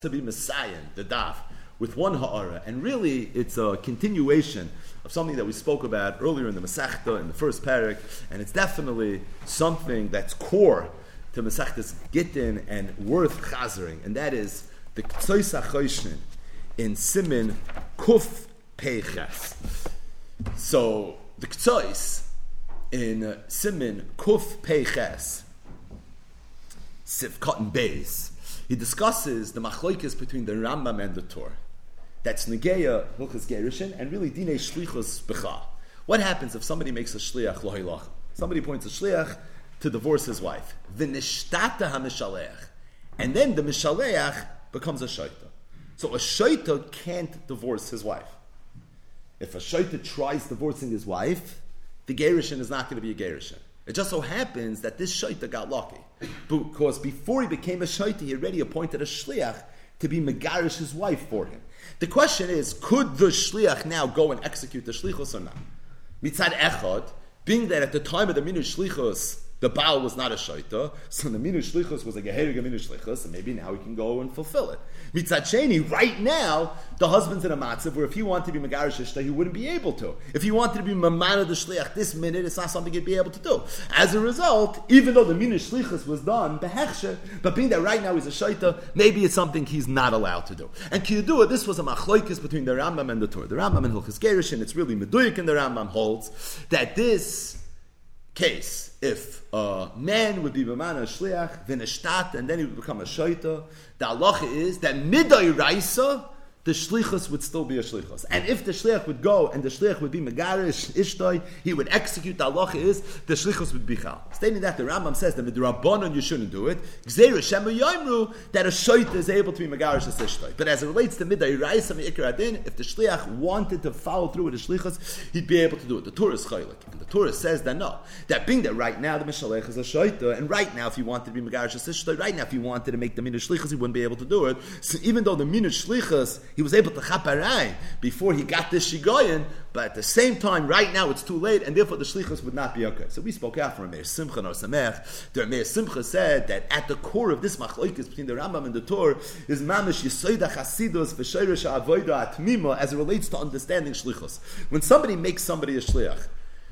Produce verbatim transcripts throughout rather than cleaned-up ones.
to be Messiah, the daf, with one ha'ara. And really, it's a continuation of something that we spoke about earlier in the Masechta, in the first parak, and it's definitely something that's core to Masechta's Gittin and worth chazering, and that is the Ktsois HaChoshnin in Simin Kuf Peiches. So, the Ktsois in uh, Simin Kuf Peiches, Sivkot and Beis, he discusses the machlokes between the Rambam and the Torah. That's Negeya Hilchos Gerushin and really Dinei Shlichus B'cha. What happens if somebody makes a shliach lo hilach? Somebody points a shliach to divorce his wife. V'nishtata ha'mishaleach. And then the mishaleach becomes a shaita. So a shaita can't divorce his wife. If a shaita tries divorcing his wife, the gerushin is not going to be a gerushin. It just so happens that this shaita got lucky. Because before he became a shaita, he already appointed a shliach to be megarish his wife for him. The question is, could the shliach now go and execute the shlichus or not? Mitzad echad, being that at the time of the minu shlichus, the Baal was not a shaita, so the minu shlichus was a geherig minu shlichus, and maybe now he can go and fulfill it. Mitzad sheni, right now, the husband's in a matzav where if he wanted to be megarish ishta, he wouldn't be able to. If he wanted to be mamana the shliach this minute, it's not something he'd be able to do. As a result, even though the minu shlichus was done, behechsher, but being that right now he's a shaita, maybe it's something he's not allowed to do. And kiyudua, this was a machlokes between the Rambam and the Torah. The Rambam and Hilchos Gerushin, it's really meduyik, and the Rambam holds that this case, if a man would be b'mana shliach, then a shtat, and then he would become a shaita, the halacha is that midai raisa, the shlichus would still be a shlichus. And if the shliach would go and the shliach would be megarish ishtoi, he would execute. The halacha is the shlichus would be chal. Stating that, the Rambam says that midrabanan you shouldn't do it. Gzeir shemu yomru that a shaita is able to be megarish as ishtoi. But as it relates to midai raisa meikar adin, if the shliach wanted to follow through with the shlichus, he'd be able to do it. The Torah is chaylik, and the Torah says that no, that being that right now the mishalech is a shaita, and right now if he wanted to be megarish as ishtoi, right now if he wanted to make the minut shlichus, he wouldn't be able to do it. So even though the minut shlichus, he was able to chaparai before he got this shigoyin, but at the same time, right now it's too late, and therefore the shlichus would not be okay. So we spoke out from Meir Simcha and Samech. The Meir Simcha said that at the core of this machlokes between the Rambam and the Torah is mamish yisoida chasidus v'shayrish avoida atmima as it relates to understanding shlichus. When somebody makes somebody a shliach,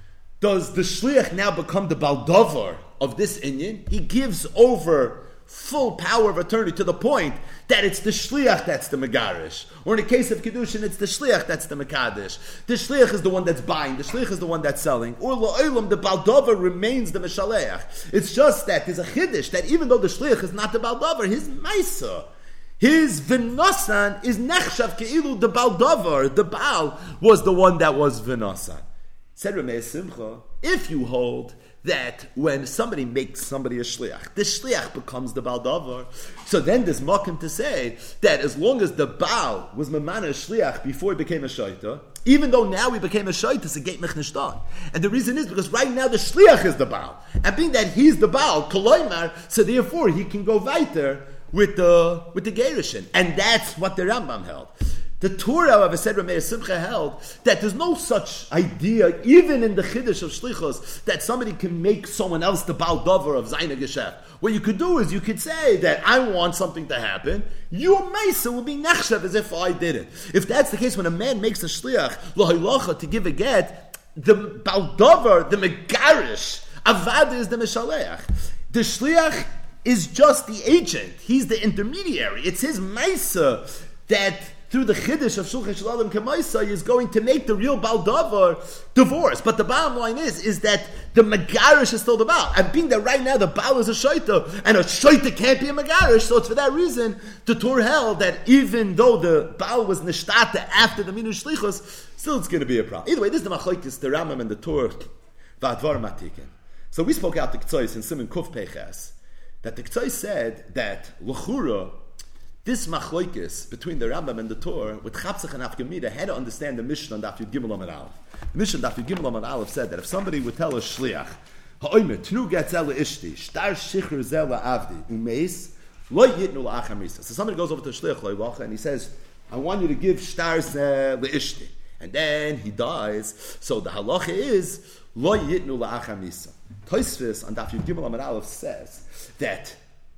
does the shliach now become the baldavar of this inyan? He gives over full power of attorney to the point that it's the shliach that's the megarish. Or in the case of Kedushin, it's the shliach that's the mekadesh. The shliach is the one that's buying. The shliach is the one that's selling. Or la'olam, the baldavar remains the meshaleach. It's just that there's a chiddush that even though the shliach is not the baldavar, his maisa, his v'nosan is nechshav ke'ilu the baldavar. The Baal was the one that was v'nosan. Said Rameh Simcha, if you hold that when somebody makes somebody a shliach, the shliach becomes the baldavar. So then there's makom to say that as long as the Baal was mamana shliach before he became a shaita, even though now he became a shaita, it's a gate mechnishtan. And the reason is because right now the shliach is the Baal, and being that he's the Baal, koloimar, so therefore he can go weiter with the with the gerushin, and that's what the Rambam held. The Torah, however, said Rameh Simcha held that there's no such idea, even in the Chiddush of Shlichus, that somebody can make someone else the Baal Dover of Zayna Geshev. What you could do is you could say that I want something to happen, your Meisa will be Nechshev as if I did it. If that's the case, when a man makes a Shliach, Lohilocha, to give a get, the Baal Dover, the Megarish, Avad is the Meshaleach. The Shliach is just the agent. He's the intermediary. It's his Meisa that through the chiddush of Shulchan Shalom Kamaisa is going to make the real Baal Davar divorce. But the bottom line is, is that the Megarish is still the Baal. And being that right now the Baal is a Shaita, and a Shaita can't be a Megarish, so it's for that reason the Torah held that even though the Baal was Nishtata after the Minu Shlichus, still it's going to be a problem. Either way, this is the Machlokes, the Rambam and the Torah, V'advar Matikin. So we spoke out the Ktsois in Siman Kuf Peiches, that the Ktsois said that L'chura, this machlokes between the Rambam and the Torah with Chapsach and Afgemida had to understand the Mishnah on Daf Yud Gimel Amud Aleph. The Mishnah on Daf Yud Gimel Amud Aleph said that if somebody would tell a shliach, ha'omer tnu getzel ishti, shtar shichr zel avdi umeis lo yitnu la'achamisa. So somebody goes over to shliach loivacha and he says, I want you to give shtar leishti, and then he dies. So the halacha is lo yitnu la'achamisa. Tosfos on Daf Yud Gimel Amud Aleph says that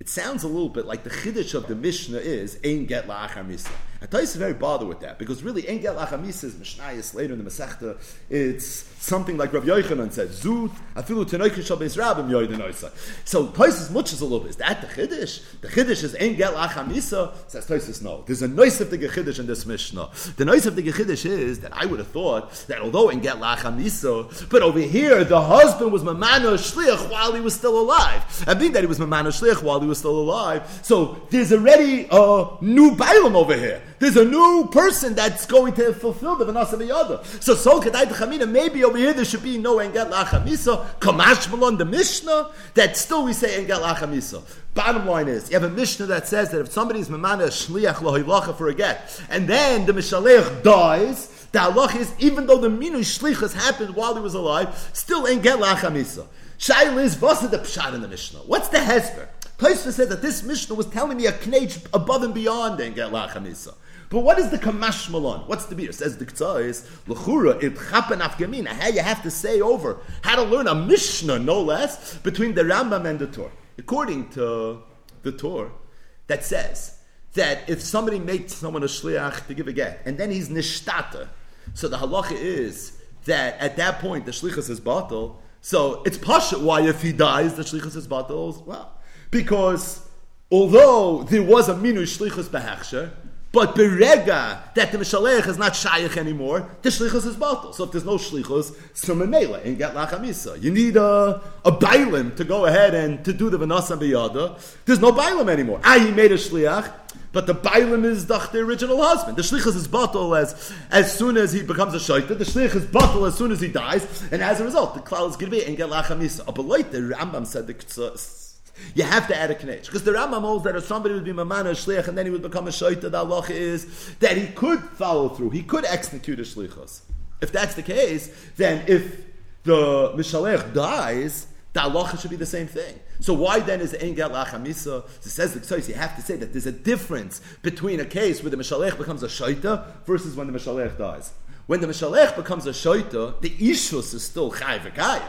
it sounds a little bit like the chiddush of the Mishnah is Ein Get La'achar Misa. And Tais is very bothered with that, because really Ein Get La'achar Misa is Mishnayos later in the Masechta. It's something like Rav Yochanan said, Zut, Afilu Tenoikin Shal Beis Rabbim Yoidenoisa. So Tais is much as a little bit. Is that the chiddush? The chiddush is Ein Get La'achar Misa? Says Tais, no. There's a noise of the chiddush in this Mishnah. The noise of the chiddush is that I would have thought that although Ein Get La'achar Misa, but over here the husband was Mamano Shliach while he was still alive. I think that he was Mamano Shliach while he was still alive. So there's already a new Bailam over here. There's a new person that's going to fulfill the Vanas of the other. So, so Kedai T'chamina, maybe over here there should be no Enget La'achar Misa. Kamash Malon, the Mishnah, that still we say Enget La'achar Misa. Bottom line is, you have a Mishnah that says that if somebody's Mamana Shliach Lohilacha for a get, and then the Mishalech dies, the halach is, even though the Minu Shlichus happened while he was alive, still Enget La'achar Misa. Shail is, what's the Pshat in the Mishnah? What's the Hesper? Tosfos said that this Mishnah was telling me a knage above and beyond Enget La'achar Misa. But what is the Kamash Malon? What's the beer? Says the K'tzah is, L'chura, it chapen afgamina. How you have to say over, how to learn a Mishnah, no less, between the Rambam and the Torah. According to the Torah, that says that if somebody makes someone a shliach to give a get, and then he's nishtata, so the halacha is that at that point the shlichus is batal. So it's pasha why if he dies the shlichus is batal as well, because although there was a minu shlichus behachsher, but berega that the mishalech is not shayach anymore, the shlichus is batal. So if there's no shlichus, so memela and get la'achar misa. You need a a bailim to go ahead and to do the v'nasa b'yada. There's no bailim anymore. Ah, he made a shliach, but the bailim is the, the original husband. The shlichus is batal as as soon as he becomes a shaita. The shlichus is batal as soon as he dies, and as a result, the klal is going to be and get la'achar misa. But like the Rambam said, the you have to add a knech. Because the Rambam holds that if somebody would be mamana a shliach and then he would become a shaita, the halacha is that he could follow through. He could execute a shlichus. If that's the case, then if the mishalech dies, the halacha should be the same thing. So why then is the Ein Get La'achar Misa? It says the K'tzos, you have to say that there's a difference between a case where the mishalech becomes a shaita versus when the mishalech dies. When the mishalech becomes a shaita, the ishus is still chai v'kaya.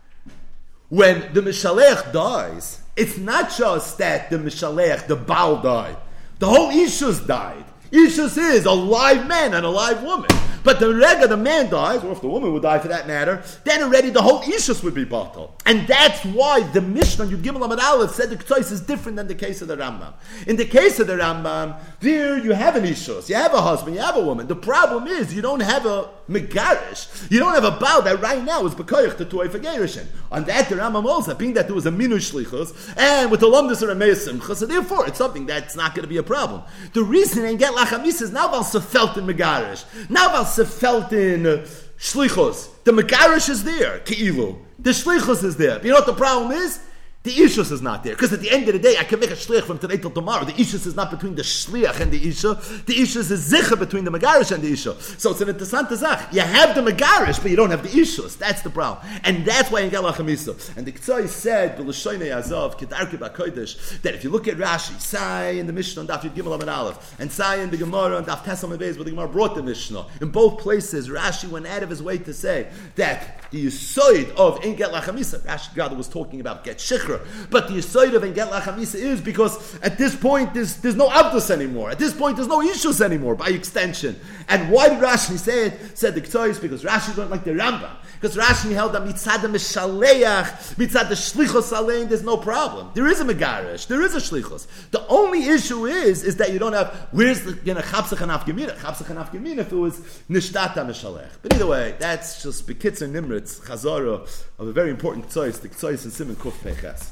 When the mishalech dies, it's not just that the mishalech, the Baal died. The whole Ishus died. Ishus is a live man and a live woman. But the rega, the man dies, or if the woman would die for that matter, then already the whole Ishus would be batal. And that's why the Mishnah, Yud Gimel Amud Aleph, said the K'tzos is different than the case of the Rambam. In the case of the Rambam, there you have an Ishus, you have a husband, you have a woman. The problem is you don't have a Megarish. You don't have a Baal that right now is Bekoyach to Tuay Fagerishin. On that, the Rambam also, being that there was a Minu Shlichus, and with the Lomdus or a Meir Simcha, so therefore it's something that's not going to be a problem. The reason Ein Get La'achar Misa is now Val Sefelt in Megarish. Now Val Sefelt in uh, Shlichus. The Megarish is there, Ke'ilu. The Shlichus is there. But you know what the problem is? The Ishus is not there. Because at the end of the day, I can make a Shliach from today till tomorrow. The Ishus is not between the Shliach and the Isha. The Ishus is Zicha between the Megarish and the Isha. So it's an interessante Zach. You have the Megarish, but you don't have the Ishus. That's the problem. And that's why in Get La'achar Misa. And the K'tzai said, V'l'shoynei Azov, Kedarki B'Kodesh, that if you look at Rashi, Sai in the Mishnah on Daf Yud Gimel Amud Aleph, and Sai in the Gemara on Daf Tes Amud Beis, where the Gemara brought the Mishnah, in both places, Rashi went out of his way to say that the Yisoid of Ein Get La'achar Misa, Rashi God was talking about Get Shikra, but the Yisoid of Ein Get La'achar Misa is because at this point there's, there's no Abdus anymore. At this point there's no issues anymore by extension. And why did Rashi say it? Said the K'tzos, because Rashi don't like the Rambam. Because Rashi held that mitzad the Mishaleach, mitzad the Shlichus Alein, there's no problem. There is a Megarish, there is a Shlichus. The only issue is, is that you don't have, where's the, you know, Chapsach and Afgemina? Chapsach and Afgemina if it was Nishtata Mishalech. But either way, that's just Bekitzer Nimritz, Chazara, of a very important K'tzos, the K'tzos in Siman Kuf Peches.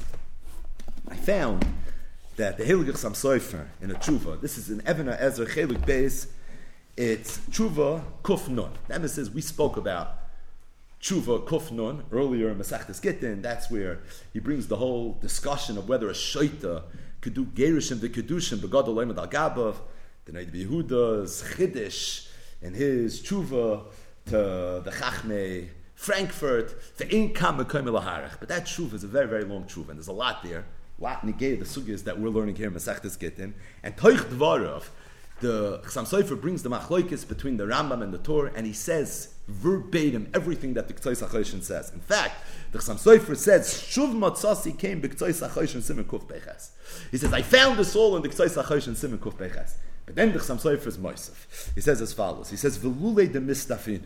I found that the Heilig Sam Sofer in a Tshuva, this is in Evena Ezra Chelik Beis, it's Tshuva Kuf Nun. That says we spoke about Tshuva Kuf Nun earlier in Masechtas Gittin. That's where he brings the whole discussion of whether a Shoita could do Gerishim v'Kedushim b'Gadol Leimed Al Gabav, the Neid Yehuda's Chiddush and his Tshuva to the Chachmei Frankfurt, the Inkam Mekoim Laharach. But that Tshuva is a very, very long Tshuva, and there's a lot there. Lot negay the sugyas that we're learning here in Masechtas Gittin, and Toich Dvarav, the Chassam Sofer brings the Machlokes between the Rambam and the Torah, and he says verbatim everything that the K'tzos HaChoshen says. In fact, the Chassam Sofer says, Shuv Matzasi came b'K'tzos HaChoshen Simen Kuf Beches. He says, I found this all in the K'tzos HaChoshen Simen Kuf Beches. But then the Chassam Sofer is Moisef. He says as follows. He says, V'lulei de mistafina.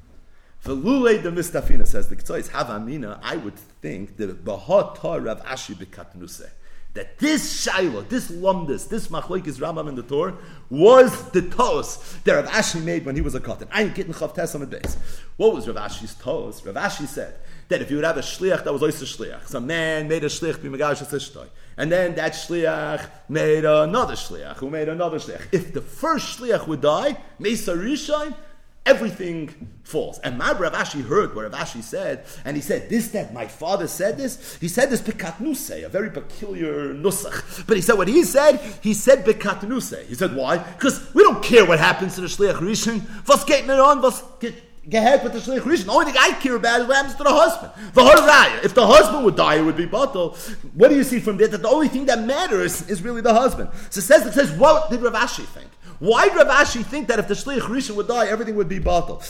V'lulei de mistafina, says the K'tzos, Havamina, I would think that B'ha Rav Ashi b'Katnuseh. That this Shaila, this Lumdus, this Machlokes Rambam in the Torah was the Tos that Rav Ashi made when he was a Katan. I ain't getting Chav Tesam at base. What was Rav Ashi's Tos? Rav Ashi said that if you would have a Shliach that was also a Shliach, some man made a Shliach b'Megarish Asishtoi, and then that Shliach made another Shliach, who made another Shliach. If the first Shliach would die, Mesa Rishon, everything falls. And my Rav Ashi heard what Rav Ashi said, and he said, this, that my father said this, he said this Bekatnusei, a very peculiar nusach. But he said what he said, he said Bekatnusei. He said, why? Because we don't care what happens to the Shliach Rishon. Was geht mir on? Was gehet with the Shliach Rishon? The only thing I care about is what happens to the husband. The Haraya. If the husband would die, it would be batal. What do you see from there? That the only thing that matters is really the husband. So it says, it says, what did Rav Ashi think? Why did Rav Ashi think that if the Shliach Rishon would die, everything would be batal?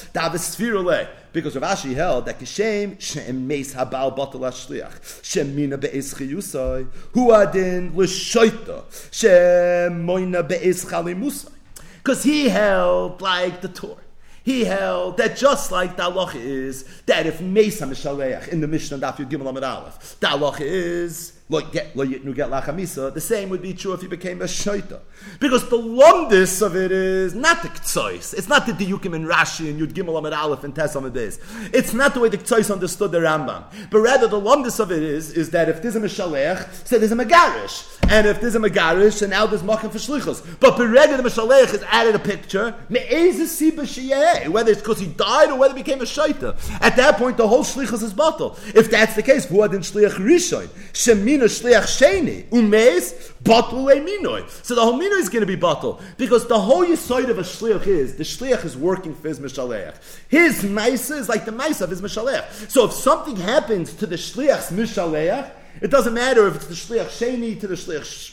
Because Rav Ashi held that Kishem Shem Meis Habal Batal HaShliach Shem Mina Be'ez Chiyusai Hu Adin L'Shoita Shem Moina Be'ez Chalimusai. Because he held like the Torah. He held that just like the halacha is that if Meis HaMishaleach in the Mishnah Daf Yud Gimel Amud Aleph, the halacha is Lo yitnu get lachamisa. The same would be true if he became a shaita, because the lumdus of it is not the ktsois. It's not the diyukim in Rashi and Yud Gimel Amud Aleph and Tes Amud Beis. It's not the way the ktsois understood the Rambam, but rather the lumdus of it is is that if there's a mishalech, so there's a megarish, and if there's a megarish, and now there's makom for shlichus. But berega the mishalech is added a picture whether it's because he died or whether he became a shaita. At that point, the whole shlichus is batal. If that's the case, who adin shliach rishon shemin shliach sheni umeis batul leminoi. So the whole minoi is going to be batul because the whole yisoid of a shliach is the shliach is working for his mishalech. His maisa is like the maisa of his mishalech. So if something happens to the shliach's mishalech, it doesn't matter if it's the shliach sheni to the shliach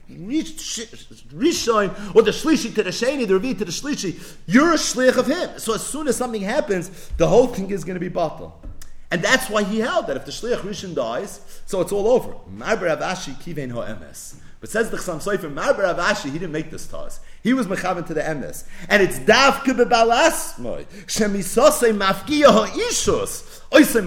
Rishon or the Shlishi to the Sheni, the Revi to the Shlishi, you're a shliach of him. So as soon as something happens, the whole thing is going to be batal. And that's why he held that if the Shliach Rishon dies, so it's all over. Marber Rav Ashi kivein ha'emes. But says the Chassam Sofer, Marber Rav Ashi, he didn't make this task. He was mechaven to the emes. And it's davke bebalasmoi. Shemisosei mafkiya ha'ishus. Like the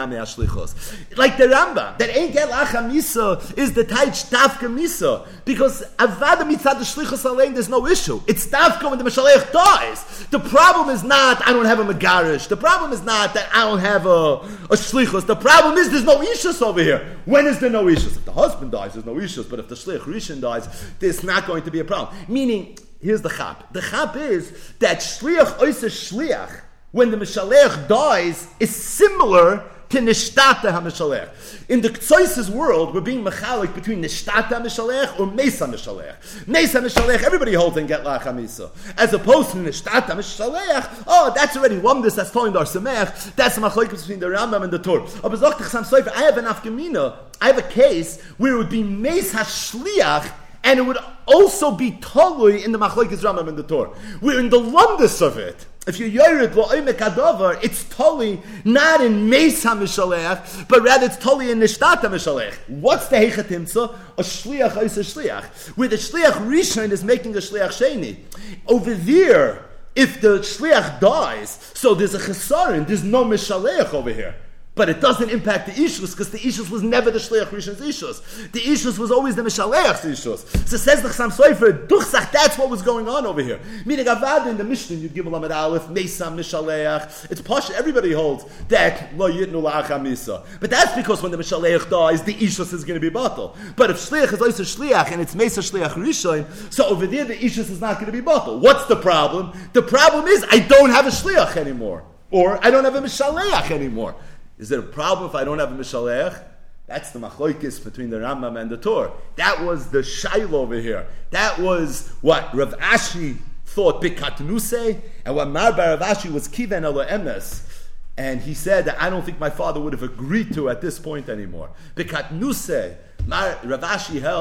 Rambam, that ain't get lacha misa is the taich tafka misa, because avada mitzad the shlichus alein there's no issue. It's tafka when the mishalech dies. The problem is not I don't have a megarish. The problem is not that I don't have a, a shlichus. The problem is there's no ishus over here. When is there no ishus? If the husband dies, there's no ishus. But if the shlich rishon dies, there's not going to be a problem. Meaning, here's the chap. The chap is that shliach oisa shliach, when the Mishalech dies, is similar to Nishtata HaMishalech. In the Ktsois' world, we're being mechalik between Nishtata HaMishalech or Mesa HaMishalech. Mesa HaMishalech, everybody holds in Get Lach HaMisa. As opposed to Nishtata HaMishalech, oh, that's already Lumdus, that's Toin Dar Samech, that's the Machlokes between the Rambam and the Torah. I have an Afkamina, I have a case where it would be Mes HaShliach, and it would also be Tolui in the Machlokes Rambam and the Torah. We're in the Lumdus of it. If you yored lo'omek hadavar, it's totally not in Meis HaMishalech, but rather it's totally in Nishtat HaMishalech. What's the Heichat Himsa? A Shliach is a Shliach. Where the Shliach Rishon is making a Shliach Sheni. Over there, if the Shliach dies, so there's a Chesaron, there's no Mishalech over here. But it doesn't impact the Ishus, because the Ishus was never the Shliach Rishon's Ishus. The Ishus was always the Mishaleach's Ishus. So says the Chassam Sofer, Duchsach, that's what was going on over here. Meaning, Avad in the Mishnah, you'd give Lamed Aleph, Mesam Mishaleach. It's posh, everybody holds that, Lo Yitnu La'ach HaMisa. But that's because when the Mishaleach dies, the Ishus is going to be batal. But if Shliach is also Shliach, and it's Mesa Shliach Rishon, so over there, the Ishus is not going to be batal. What's the problem? The problem is, I don't have a Shliach anymore. Or, I don't have a Mishaleach anymore. Is there a problem if I don't have a Mishalech? That's the machlokes between the Rambam and the Torah. That was the shaila over here. That was what Rav Ashi thought bikatnuse, and what Marbar Rav Ashi was kiven elo emes. And he said that I don't think my father would have agreed to at this point anymore. Bikatnuse, Rav Ashi held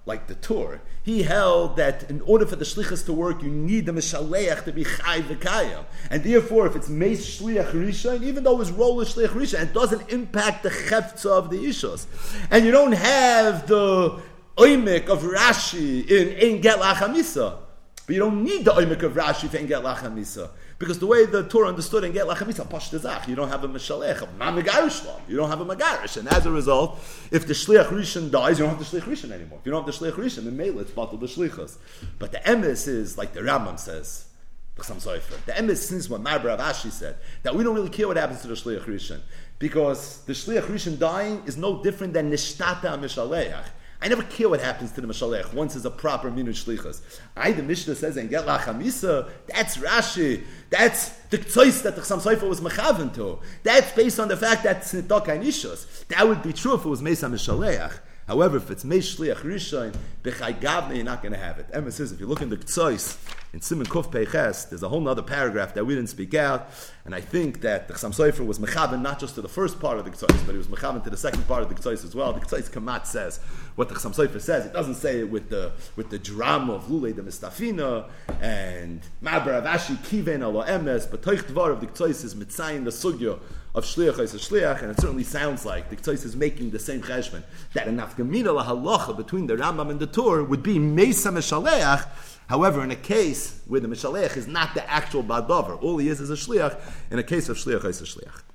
like the Tur, he held that in order for the shlichus to work, you need the Mishaleach to be chai v'kayim. And therefore, if it's meis shliach rishon, even though it's role is shliach rishon, it doesn't impact the cheftza of the ishos. And you don't have the oimik of Rashi in Ein Get Lachamisa. But you don't need the oimik of Rashi for Ein Get Lachamisa. Because the way the Torah understood and get lachamisa pashtazach, you don't have a mishalech, a megarish law. You don't have a megarish, and as a result, if the shliach rishon dies, you don't have the shliach rishon anymore. If you don't have the shliach rishon, then mele it's batal the shlichus. But the emes is like the Rambam says. The emes since what Marbra Ashi said that we don't really care what happens to the shliach rishon because the shliach rishon dying is no different than nishtata mishalech. I never care what happens to the Mashalech once it's a proper minut shlichus. I, the Mishnah says, and get lachamisa, that's Rashi. That's the tzois that the Chassam Sofer was mechaven to. That's based on the fact that it's nitok nishos. That would be true if it was Mesa Mishalech. However, if it's Meish Shliach Rishon, Bechai Gavne, you're not going to have it. Emma says, if you look in the Ktsois, in Simon Kuf Peiches, there's a whole other paragraph that we didn't speak out, and I think that the Chassam Sofer was mechaven not just to the first part of the Ktsois, but he was mechaven to the second part of the Ktsois as well. The Ktsois Kamat says what the Chassam Sofer says. It doesn't say it with the with the drama of Lulei the Mistafina and Ma'ber Avashi Kiven Alo Emes, but Toich Dvar of the Ktsois is Mitzayin the Sugya of Shliach is a Shliach, and it certainly sounds like the Ktsois is making the same cheshbon that an Afgamina lahalacha between the Rambam and the Tur would be Mesa Meshaleach. However, in a case where the Meshaleach is not the actual Badavar, all he is is a Shliach, in a case of Shliach is a Shliach.